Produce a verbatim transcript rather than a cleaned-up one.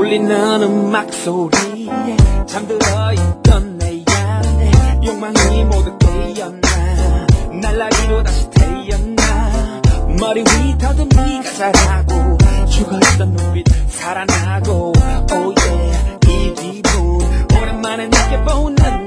울리는 음악 소리에 잠들어 있던 내 안에 욕망이 모두 깨었나 날라리로 다시 태어나 머리 위 더듬이가 자라고 죽어있던 눈빛 살아나고 oh yeah 이 기분 오랜만에 느껴보는